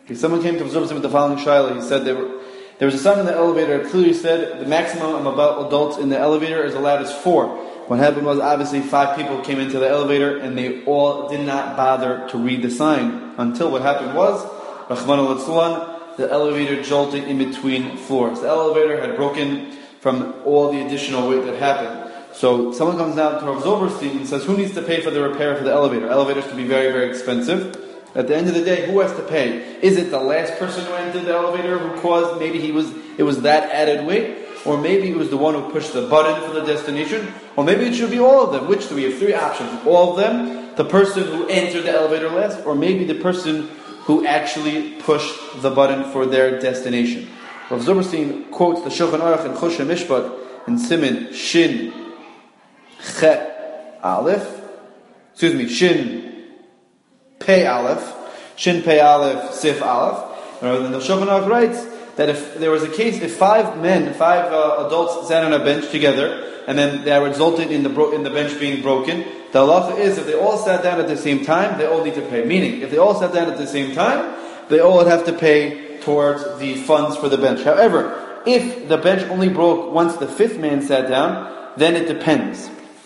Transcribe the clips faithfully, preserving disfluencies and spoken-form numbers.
Okay, someone came to observe him with the following shaila. He said there, were, there was a sign in the elevator. It clearly said the maximum of adults in the elevator is allowed is four. What happened was obviously five people came into the elevator and they all did not bother to read the sign until what happened was, Rahman al the elevator jolted in between floors. The elevator had broken from all the additional weight that happened. So someone comes down to Rav Zilberstein and says, who needs to pay for the repair for the elevator? Elevators can be very, very expensive. At the end of the day, who has to pay? Is it the last person who entered the elevator who caused, maybe he was, it was that added weight? Or maybe it was the one who pushed the button for the destination? Or maybe it should be all of them. Which do we have? Three options. All of them, the person who entered the elevator last, or maybe the person who actually pushed the button for their destination. Rav Zilberstein quotes the Shulchan Aruch and Choshen Mishpat in Siman Shin Chet Aleph, excuse me, Shin Pei Aleph, Shin Pei Aleph Sif Aleph. And the Shulchan Aruch writes that if there was a case, if five men, five uh, adults sat on a bench together, and then that resulted in the bro- in the bench being broken, the halacha is if they all sat down at the same time, they all need to pay. Meaning, if they all sat down at the same time, they all would have to pay towards the funds for the bench. However, if the bench only broke once the fifth man sat down, then it depends.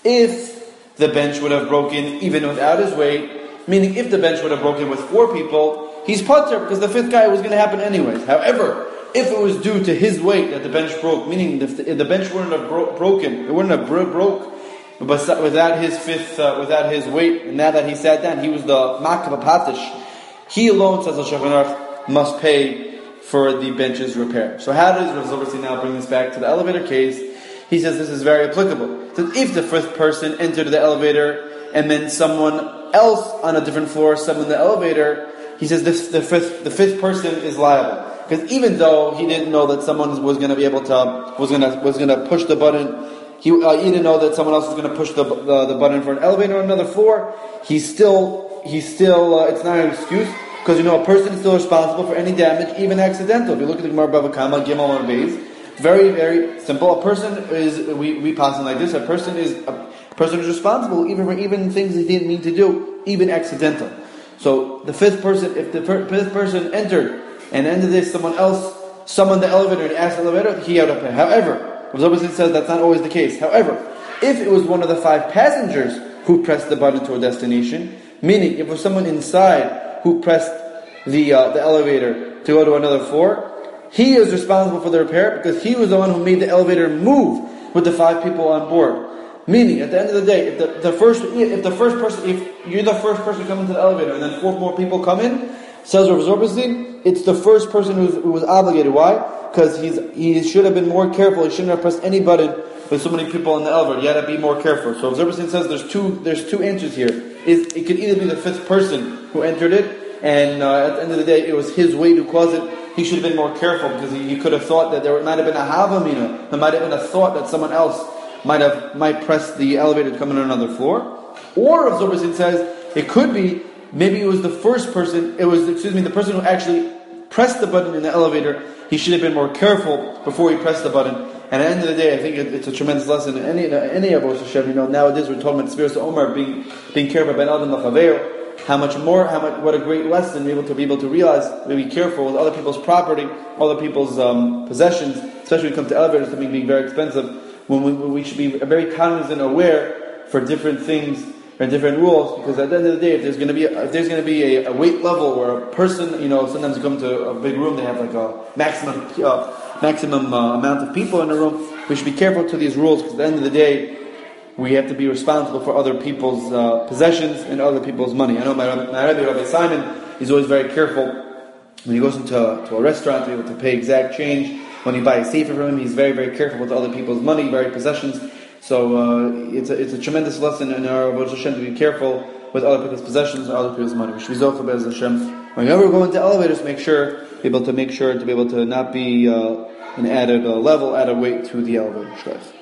If the bench would have broken even without his weight, meaning if the bench would have broken with four people, he's patur because the fifth guy was going to happen anyways. However, if it was due to his weight that the bench broke, meaning if the, if the bench wouldn't have bro- broken, it wouldn't have bro- broke but without his fifth, uh, without his weight, and now that he sat down, he was the makab patish. He alone, says the Shulchan Aruch, must pay for the bench's repair. So how does Rav Zilberstein now bring this back to the elevator case? He says this is very applicable. So if the fifth person entered the elevator and then someone else on a different floor summoned in the elevator, he says this the fifth the fifth person is liable. Because even though he didn't know that someone was going to be able to was going to was going to push the button, he, uh, he didn't know that someone else was going to push the, the the button for an elevator on another floor. He's still he's still uh, it's not an excuse because you know a person is still responsible for any damage, even accidental. If you look at the Gemara Bava Kama Gimel and Beis, very very simple. A person is we we pass it like this. A person is a person is responsible even for even things he didn't mean to do, even accidental. So the fifth person, if the fifth person entered. And at the end of this, someone else summoned the elevator and asked the elevator, he had to pay. However, Rav Zilberstein says that's not always the case. However, if it was one of the five passengers who pressed the button to a destination, meaning if it was someone inside who pressed the uh, the elevator to go to another floor, he is responsible for the repair because he was the one who made the elevator move with the five people on board. Meaning, at the end of the day, if the, the first if the first person if you're the first person to come into the elevator and then four more people come in, says Rav Zilberstein, it's the first person who's, who was obligated. Why? Because he's he should have been more careful. He shouldn't have pressed any button with so many people in the elevator. You had to be more careful. So Rav Zilberstein says there's two there's two answers here. Is it could either be the fifth person who entered it, and uh, at the end of the day, it was his weight who caused it. He should have been more careful because he, he could have thought that there might have been a havamina. There might have been a thought that someone else might have might press the elevator to come in another floor. Or Rav Zilberstein says it could be. Maybe it was the first person, it was, excuse me, the person who actually pressed the button in the elevator. He should have been more careful before he pressed the button. And at the end of the day, I think it, it's a tremendous lesson in any, any of us, Hashem. You know, nowadays we're talking about Sfiras Omer, being, being careful about Adam Lachaveir. How much more, how much, what a great lesson to be able to be able to realize, to be careful with other people's property, other people's um, possessions, especially when it comes to elevators, something being very expensive, when we, when we should be very cognizant and aware for different things, and different rules, because at the end of the day, if there's going to be a, if there's going to be a, a weight level where a person, you know, sometimes you come to a big room, they have like a maximum uh, maximum uh, amount of people in the room. We should be careful to these rules, because at the end of the day, we have to be responsible for other people's uh, possessions and other people's money. I know my, my Rabbi, Rabbi Simon, is always very careful when he goes into to a restaurant to be able to pay exact change. When he buys a sefer from him, he's very very careful with other people's money, very possessions. So uh, it's a it's a tremendous lesson in our Avodah Hashem to be careful with other people's possessions and other people's money. We should be zocheh be'ez Hashem. Whenever we go into elevators, make sure be able to make sure to be able to not be uh, an added uh, level, added weight to the elevator.